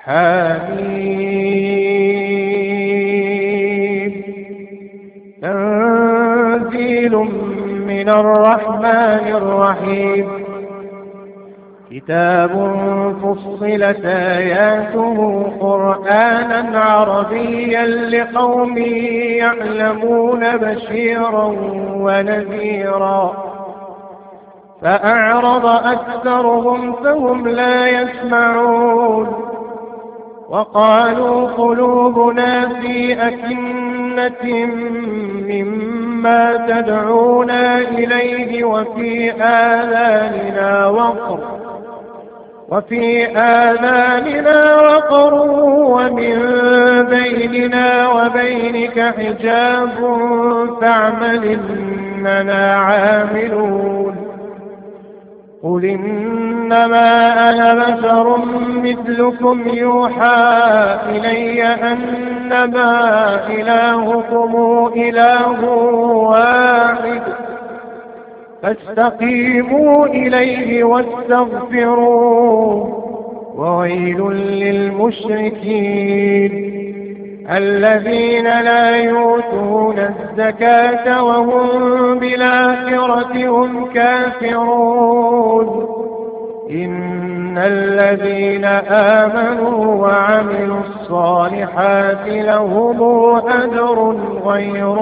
حميم تنزيل من الرحمن الرحيم كتاب فصلت آياته قرآنا عربيا لقوم يعلمون بشيرا ونذيرا فأعرض أكثرهم فهم لا يسمعون وقالوا قلوبنا في أكنة مما تدعونا إليه وفي آذاننا وقر ومن بيننا وبينك حجاب فاعمل إننا عاملون قل إنما أنا بشر مثلكم يوحى إلي أنما إلهكم إله واحد فاستقيموا إليه واستغفروه وويل للمشركين الذين لا يؤتون الزكاة وهم بالآخرة هم كافرون إن الذين آمنوا وعملوا الصالحات لهم أجر غير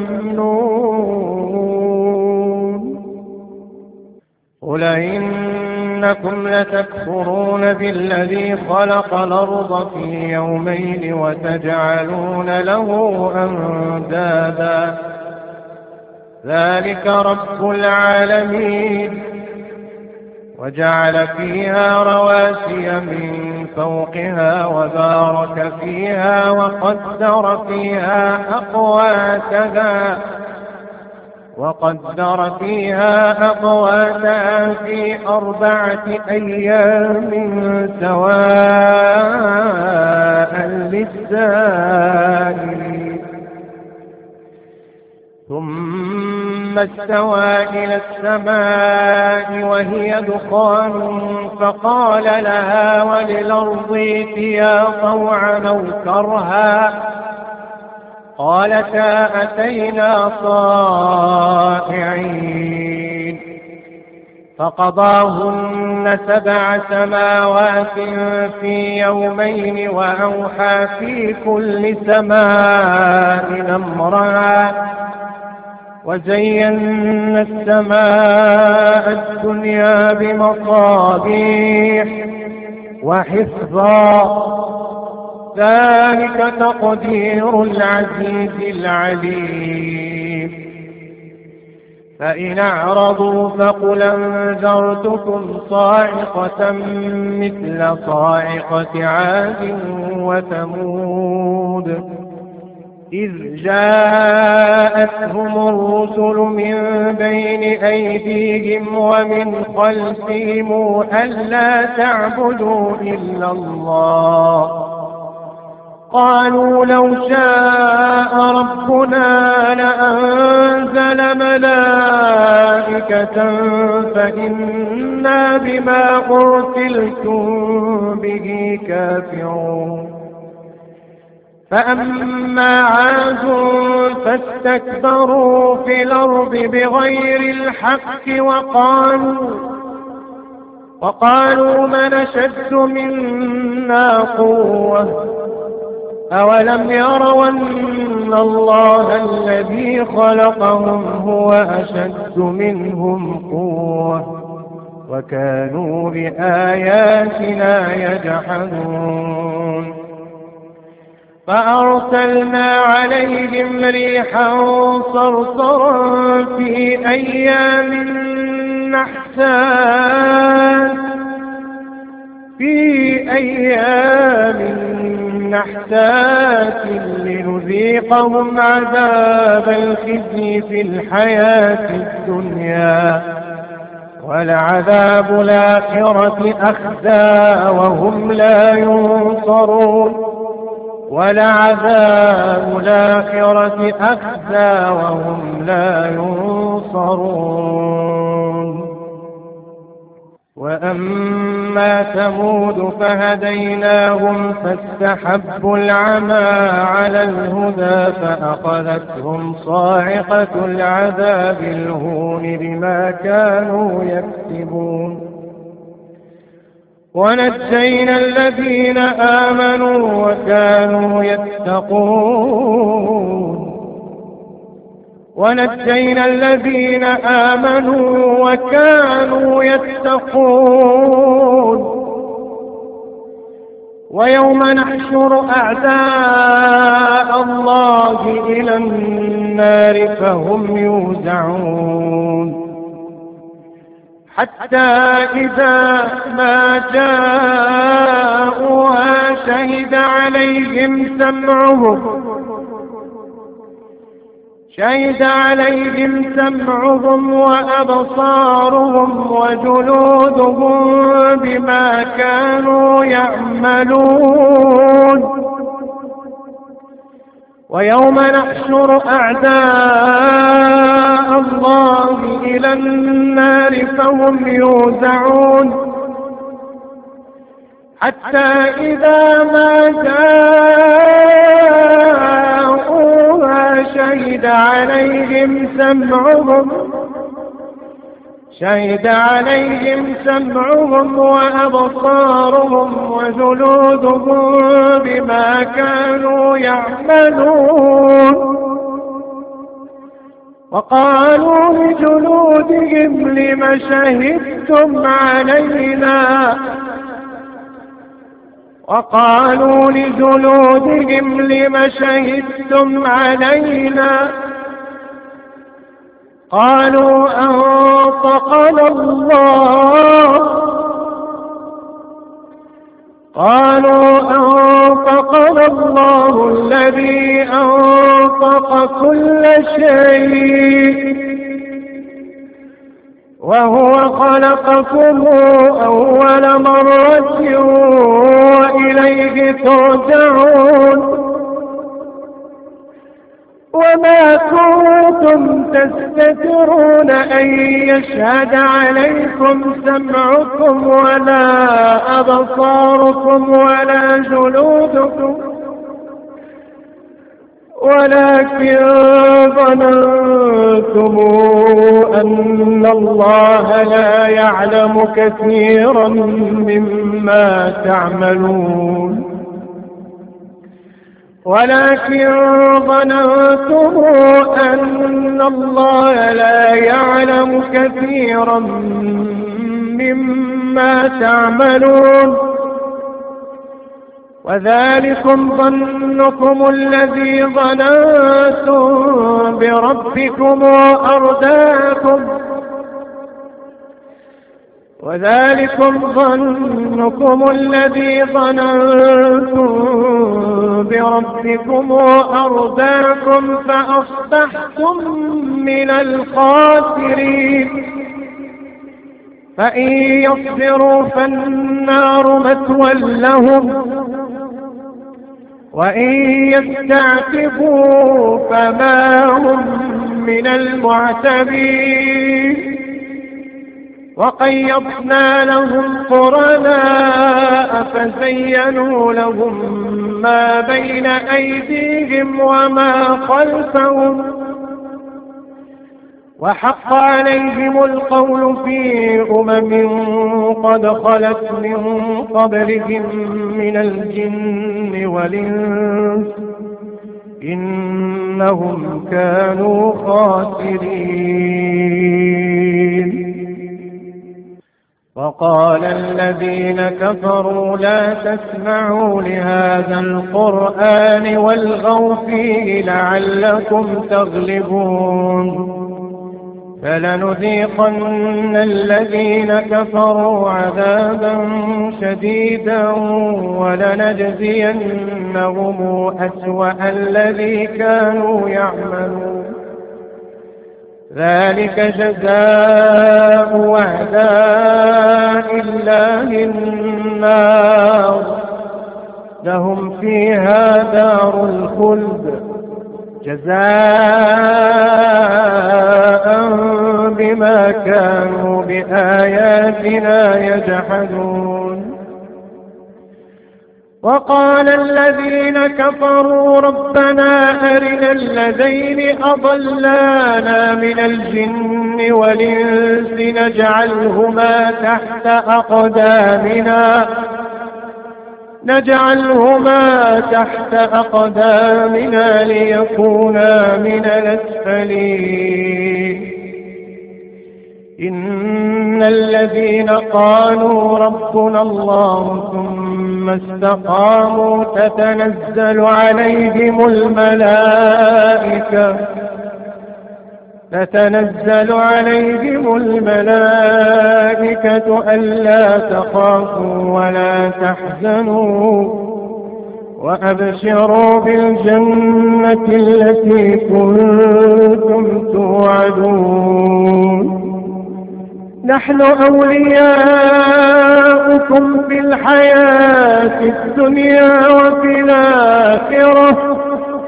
ممنون قل إنكم لتكفرون بالذي خلق الأرض في يومين وتجعلون له أندادا ذلك رب العالمين وجعل فيها رواسي من فوقها وبارك فيها وقدر فيها أقواتها في 4 أيام سواء للسائلين ثم استوى إلى السماء وهي دخان فقال لها وللأرض ائتيا طوعا أو كرها قالتا أتينا طائعين فقضاهن 7 سماوات في يومين وأوحى في كل سماء أمرها وزينا السماء الدنيا بمصابيح وحفظا ذلك تقدير العزيز العليم فإن أعرضوا فقل أنذرتكم صاعقة مثل صاعقة عاد وثمود إذ جاءتهم الرسل من بين أيديهم ومن خلفهم ألا تعبدوا إلا الله قالوا لو شاء ربنا لأنزل ملائكة فإنا بما أرسلتم به كافرون فأما عاد فاستكبروا في الأرض بغير الحق وقالوا من أشد منا قوة أولم يروا أن الله الذي خلقهم هو أشد منهم قوة وكانوا بآياتنا يجحدون فأرسلنا عليهم ريحا صرصرا في أيام نحسات لنذيقهم عذاب الخزي في الحياة الدنيا ولعذاب الآخرة أخزى وهم لا ينصرون وأما ثمود فهديناهم فاستحبوا العمى على الهدى فأخذتهم صاعقة العذاب الهون بما كانوا يكسبون. ونجينا الذين آمنوا وكانوا يتقون ونجينا الذين آمنوا وكانوا يتقون. ويوم نحشر أعداء الله إلى النار فهم يوزعون حتى إذا ما جاءوها شهد عليهم سمعهم وأبصارهم وجلودهم بما كانوا يعملون. ويوم نحشر أعداء الله إلى النار فهم يوزعون حتى إذا ما جاءوها شهد عليهم سمعهم وأبصارهم وجلودهم بما كانوا يعملون. وقالوا لجلودهم لم شهدتم علينا قالوا أنطقنا الله الذي أنطق كل شيء وهو خلقكم أول مرة وإليه ترجعون. وما كنتم تستترون أن يشهد عليكم سمعكم ولا أبصاركم ولا جلودكم ولكن ظننتم أن الله لا يعلم كثيرا مما تعملون وذلكم ظنكم الذي ظننتم بربكم وأرداكم فأصبحتم من الخاسرين. فإن يصبروا فالنار مثوى لهم وإن يستعتبوا فما هم من المعتبين. وقيضنا لهم قرناء فزينوا لهم ما بين أيديهم وما خلفهم وحق عليهم القول في قد خلت من قبلهم من الجن والإنس إنهم كانوا خاسرين. وقال الذين كفروا لا تسمعوا لهذا القرآن والغوا فيه لعلكم تغلبون. فلنذيقن الذين كفروا عذابا شديدا ولنجزينهم أسوأ الذي كانوا يعملون. ذلك جزاء أعداء الله النار لهم فيها دار الخلد جزاء بما كانوا بآياتنا يجحدون. وقال الذين كفروا ربنا أرنا الذين أضلانا من الجن والإنس نجعلهما تحت أقدامنا ليكونا من الأسفلين. إن الذين قالوا ربنا الله ثم استقاموا تتنزل عليهم الملائكة ألا تخافوا ولا تحزنوا وأبشروا بالجنة التي كنتم توعدون. نحن أولياؤكم في الحياة الدنيا وفي الآخرة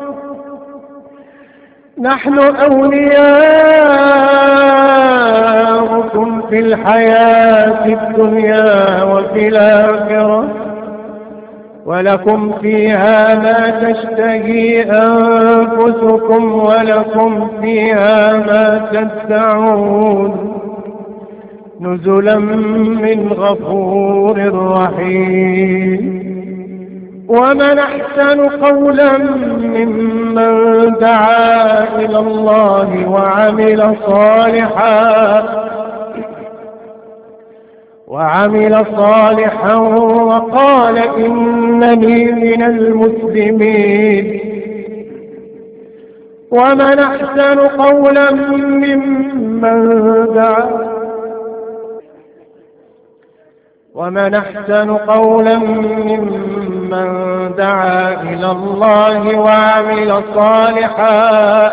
ولكم فيها ما تشتهي أنفسكم ولكم فيها ما تدعون نزلا من غفور رحيم. ومن أحسن قولا ممن دعا إلى الله وعمل صالحا وقال إنني من المسلمين. ومن أحسن قولا ممن دعا إلى الله وعمل صالحا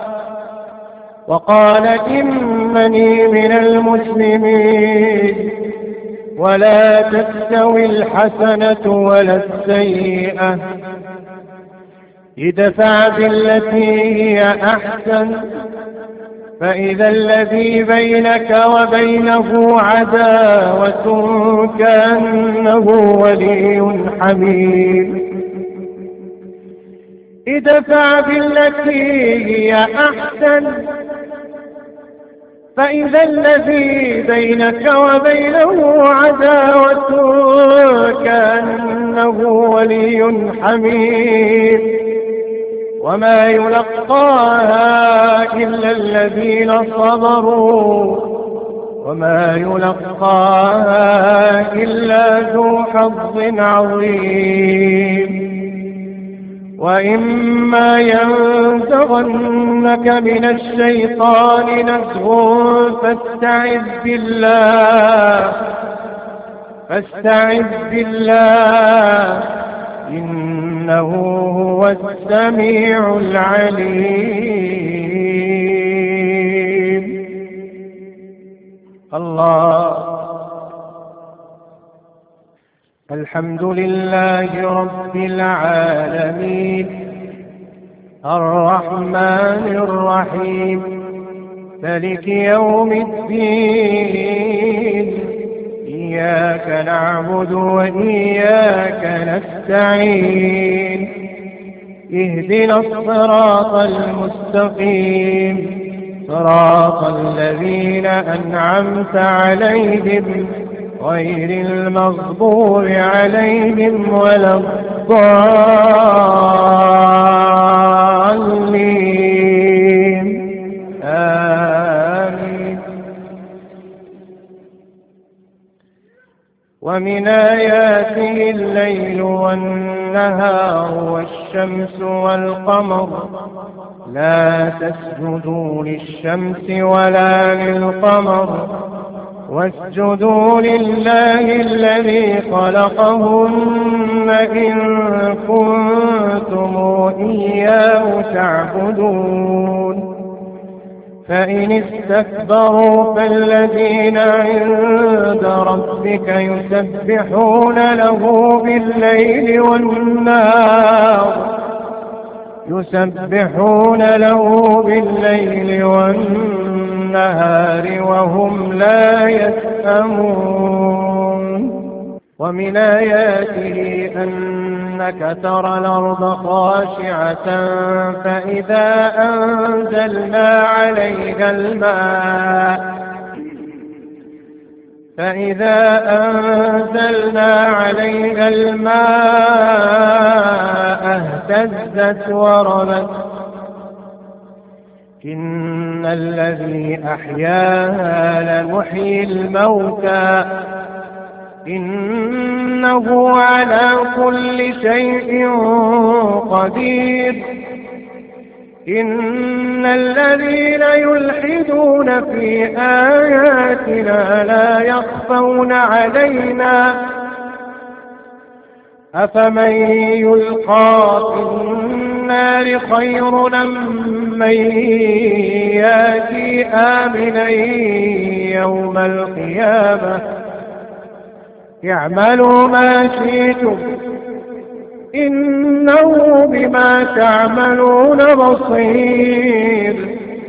وقال إنني من المسلمين. ولا تستوي الحسنة ولا السيئة ادفع بالتي هي أحسن فإذا الذي بينك وبينه عداوة كأنه ولي حميم. ادفع بالتي هي أحسن فإذا الذي بينك وبينه عداوة كأنه ولي حميم. وما يلقاها إلا الذين صبروا وما يلقاها إلا ذو حظ عظيم. وإما ينزغنك من الشيطان نزغ فاستعذ بالله إنه هو السميع العليم. الله. الحمد لله رب العالمين الرحمن الرحيم مالك يوم الدين. إياك نعبد وإياك نستعين. اهدنا الصراط المستقيم صراط الذين أنعمت عليهم غير المغضوب عليهم ولا الضالين. آمين. ومن آياته الليل والنهار والشمس والقمر لا تسجدوا للشمس ولا للقمر واسجدوا لله الذي خلقهن إن كنتم إياه تعبدون. فإن استكبروا فالذين عند ربك يسبحون له بالليل والنهار يسبحون له بالليل والنهار وهم لا يسأمون. ومن آياته أنك ترى الأرض خاشعة فإذا أنزلنا عليها الماء اهتزت وربت. إن الذي أحياها لمحيي الموتى إنه على كل شيء قدير. إن الذين يلحدون في آياتنا لا يخفون علينا أفمن يلقى في النار خير من يأتي آمنا يوم القيامة اعملوا ما شئتم إنه بما تعملون بصير.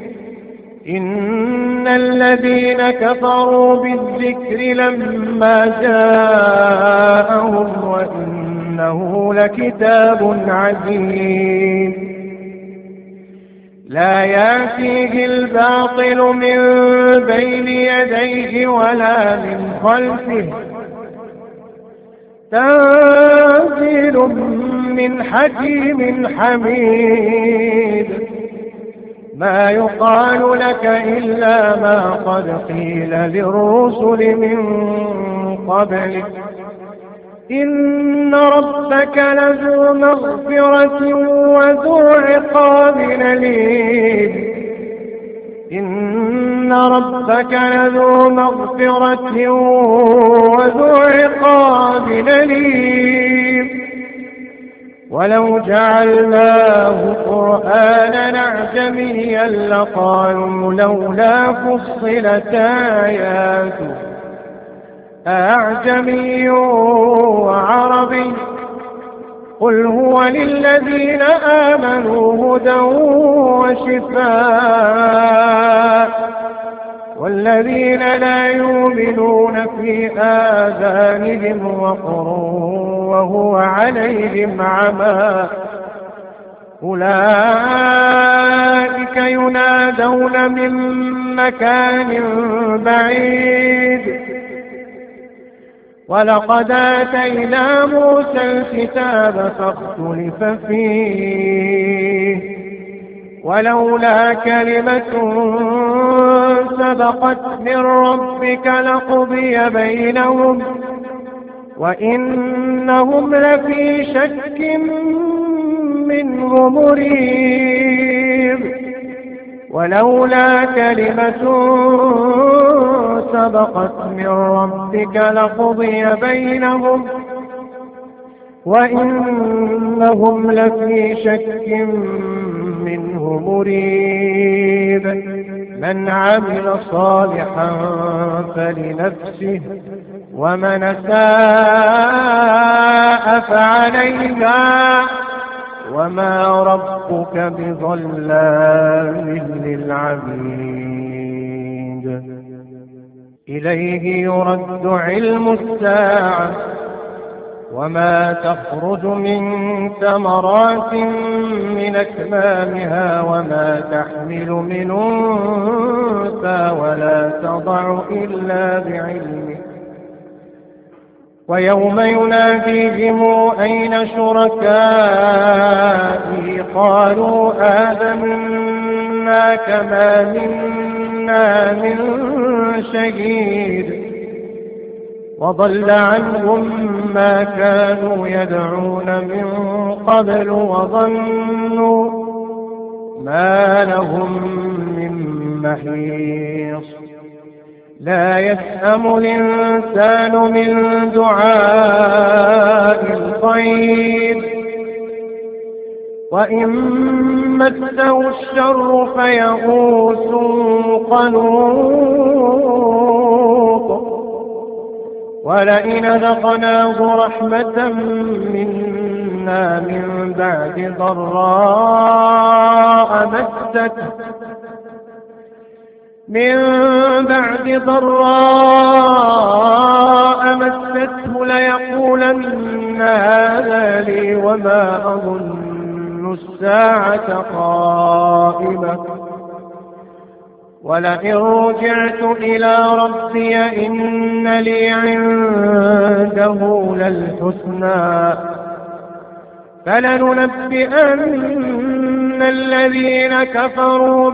إن الذين كفروا بالذكر لما جاءهم وإنه لكتاب عزيز لا يأتيه الباطل من بين يديه ولا من خلفه تنزيل من حكيم حميد. ما يقال لك إلا ما قد قيل للرسل من قبلك إن ربك لذو مغفرة وذو عقاب أليم. إن ربك لذو مغفرة وذو عقاب أليم. ولو جعلناه قرآنا أعجميا لقالوا لولا فصلت آياته أعجمي وعربي قل هو للذين آمنوا هدى وشفاء والذين لا يؤمنون في آذانهم وقر وهو عليهم عمى أولئك ينادون من مكان بعيد. ولقد آتينا موسى الكتاب فاختلف فيه ولولا كلمة سبقت من ربك لقضي بينهم وإنهم لفي شك منه مريب. ولولا كلمة سبقت من ربك لقضي بينهم وإنهم لفي شك منه مريب. من عمل صالحا فلنفسه ومن أساء فعليها وما ربك بظلام للعبيد. إليه يرد علم الساعة وما تخرج من ثمرات من أكمامها وما تحمل من أنثى ولا تضع إلا بعلمه. ويوم يناديهم أين شركائي قالوا آذنا كما منا من شهيد وضل عنهم ما كانوا يدعون من قبل وظنوا ما لهم من محيص. لا يسأم الإنسان من دعاء الخير وإن مسه الشر فيئوس قنوط ولئن أذقناه رحمة منا من بعد ضراء مسته ليقولن هذا لي وما أظن الساعة قائمة ولئن رجعت إلى ربي إن لي عنده للحسنى فلننبئن الذين كفروا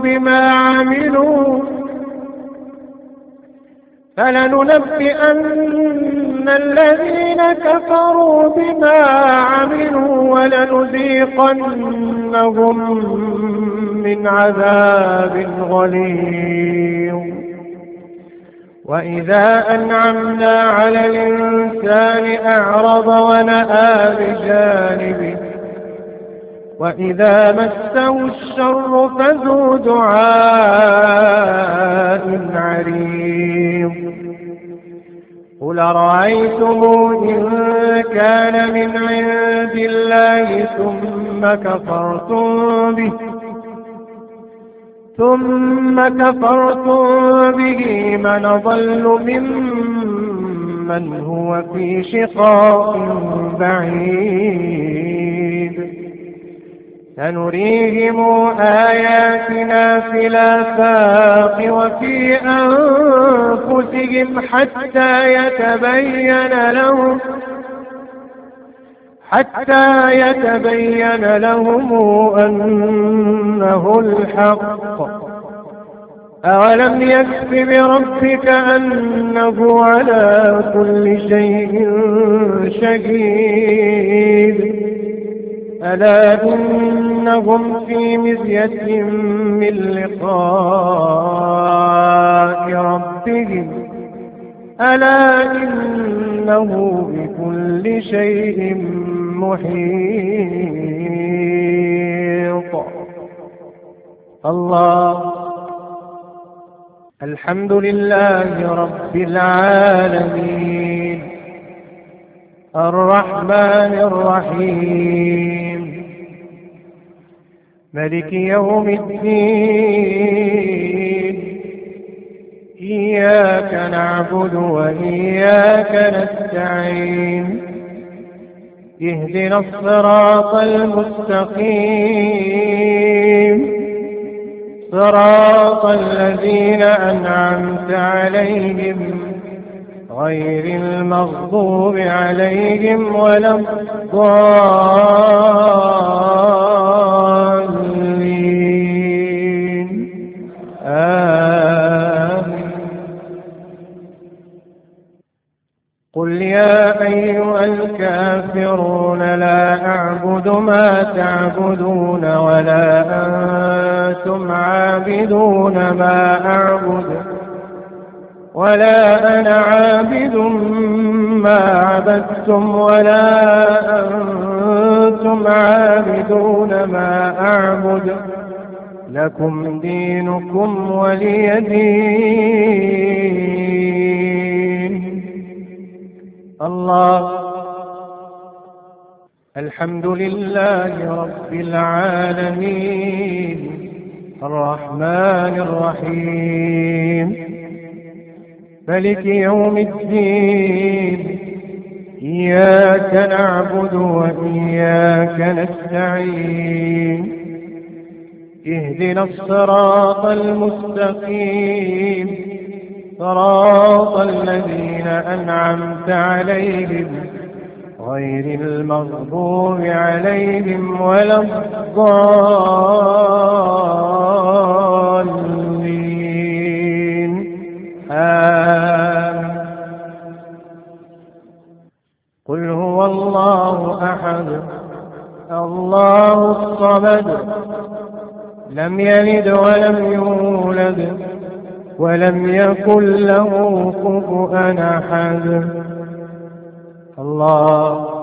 بما عملوا ولنذيقنهم من عذاب غليظ وإذا أنعمنا على الإنسان أعرض ونأى بجانبه وإذا مسه الشر فذو دعاء عريض قل أرأيتم إن كان من عند الله ثم كفرتم به من أضل ممن هو في شقاق بعيد سنريهم آياتنا في الآفاق وفي أنفسهم حتى يتبين لهم أنه الحق أولم يكف بربك أنه على كل شيء شهيد ألا إنهم في مزية من لقاء ربهم ألا إنه بكل شيء محيط الله الحمد لله رب العالمين الرحمن الرحيم ملك يوم الدين إياك نعبد وإياك نستعين اهدنا الصراط المستقيم صراط الذين أنعمت عليهم غير المغضوب عليهم ولا الضالين آمين قل يا أيها الكافرون لا أعبد ما تعبدون ولا أنتم عابدون ما أعبد ولا أنا عابد ما عبدتم ولا أنتم عابدون ما أعبد لكم دينكم ولي دين الله الحمد لله رب العالمين الرحمن الرحيم ملك يوم الدين إياك نعبد وإياك نستعين اهدنا الصراط المستقيم صراط الذين أنعمت عليهم غير المغضوب عليهم ولا الضالين آمين قل هو الله أحد الله الصمد لم يلد ولم يولد ولم يكن له كفوا أحد الله